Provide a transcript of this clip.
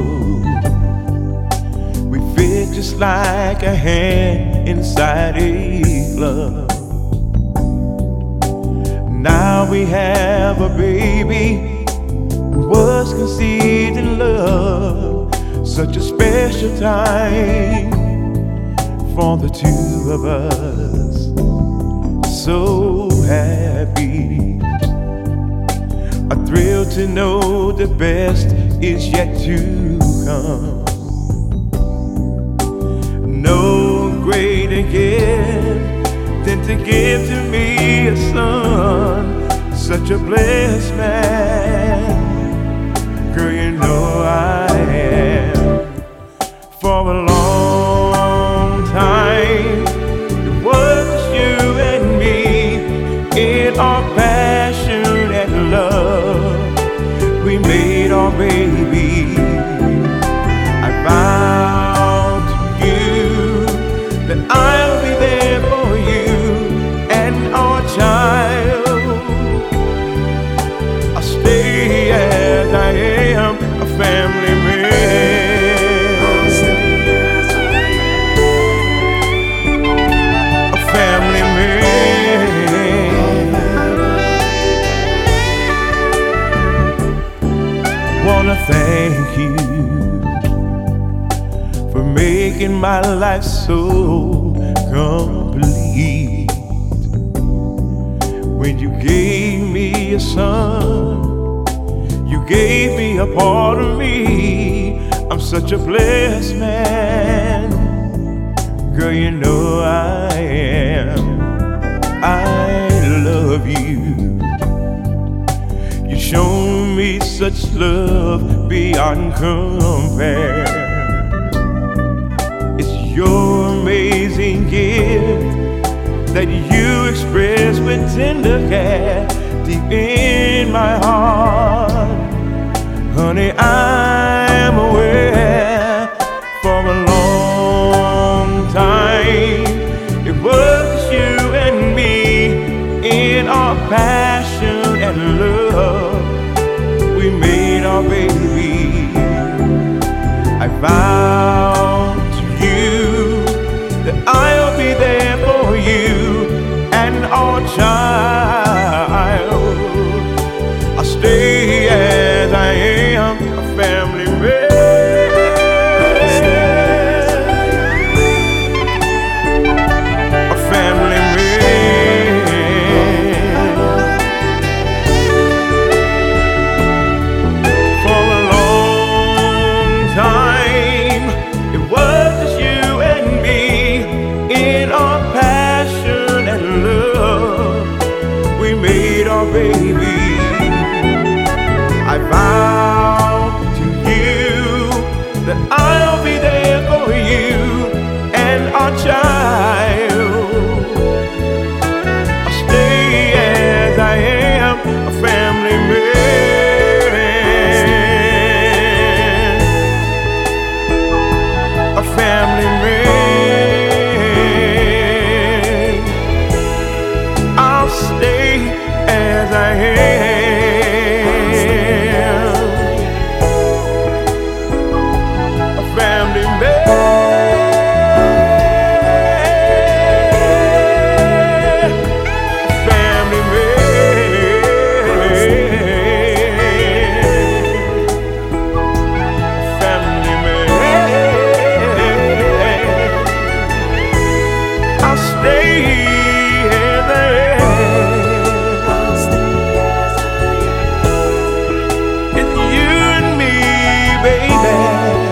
We fit just like a hand inside a glove. Now we have a baby who was conceived in love. Such a special time for the two of us. So happy, a thrill to know the best is yet to come. No greater gift than to give to me a son, such a blessed man. Girl, you know I am. For a long time it was just you and me in our passion and love. We made our baby. I vowed to you that I'll be there for you and our child. I'll stay as I am, a family man. I'll stay as I am, a family man. Wanna thank you for making my life so complete. When you gave me a son, you gave me a part of me. I'm such a blessed man. Girl, you know I am. I love you. You shown me such love beyond compare. It's your amazing gift that you express with tender care deep in my heart. Honey, I'm aware for a long time it was you and me in our passion and love. We made our baby. I vow to you that I'll be there for you and our child. I'll stay as I am, a family man. A family man. For a long time it was just you and me in our passion and love. We made our baby. I vow to you that I'll be there for you and our child. I'll stay as I am, a family man. A family man. I'll stay as I am. It's you and me, baby.